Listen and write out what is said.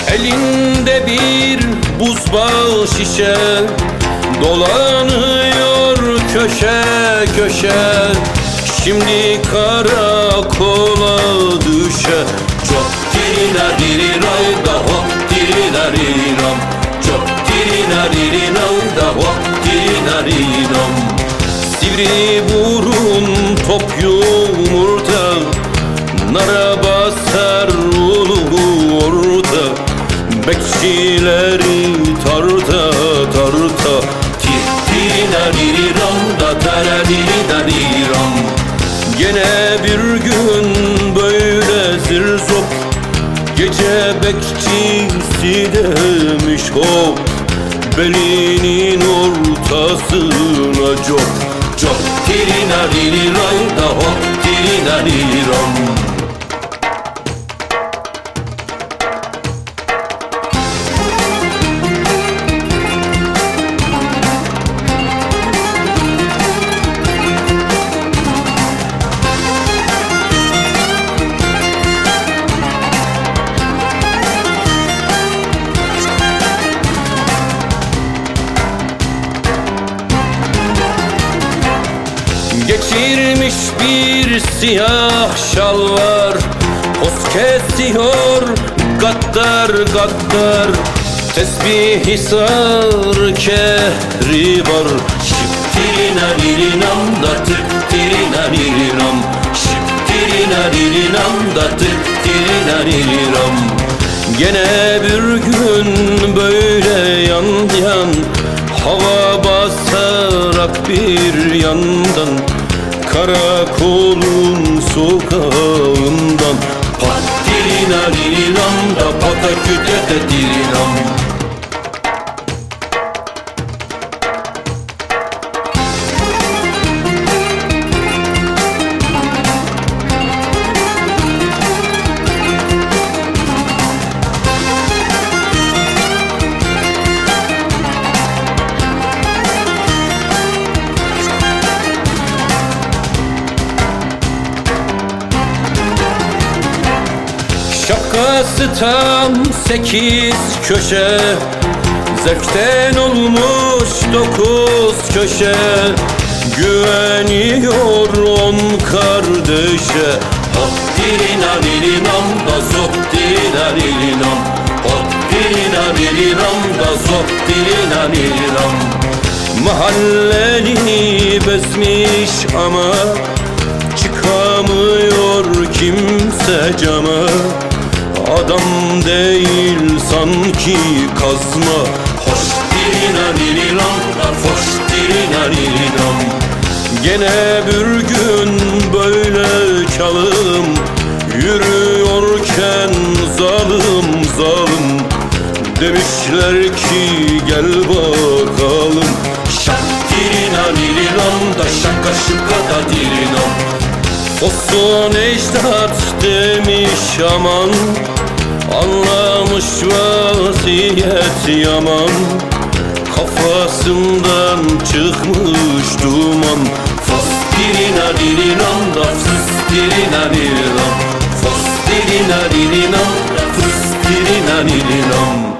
Elinde bir buzbağı şişe, dolanıyor köşe köşe. Şimdi karakola düşe. Çok dirina diriray da hop dirina dirinam. Çok dirina dirinam da hop dirina dirinam. Sivri burun top yumurta, nara basar ulu orta. Bekçileri tarta tarta. Tirtirina diriram da taradirina diram. Gene bir gün böyle zirzop, gece bekçisi demiş hop. Belinin ortasına cop. Cop tirina diriray da hop tirina diram. Geçirmiş bir siyah şalvar, poz kesiyor gaddar gaddar. Tesbih-i sar kehribar. Şiptirina dirinam da tıktirina dirinam. Şiptirina dirinam da tıktirina dirinam. Gene bir gün böyle yan yan, hava basarak bir yandan, karakolun sokağından. Patirina dirinam da pataküte de dirinam. Şapkası tam 8 köşe, zevkten olmuş 9 köşe. Güveniyor 10 kardeşe. Hop dirina dirinam da zop dirina dirinam. Hop dirina dirinam da zop dirina dirinam. Mahalleni bezmiş ama çıkamıyor kimse cama. Adam değil sanki kazma. Hoş dirina diriram da foş dirina diriram. Gene bir gün böyle çalım, yürüyorken zalim zalim. Demişler ki gel bakalım. Şak dirina diriram da şaka şıka da dirinam. Olsun ecdat demiş aman, anlamış vaziyet yaman. Kafasından çıkmış duman. Fos dirina dirinam da fıs dirina dirinam. Fos dirina dirinam da fıs dirina dirinam.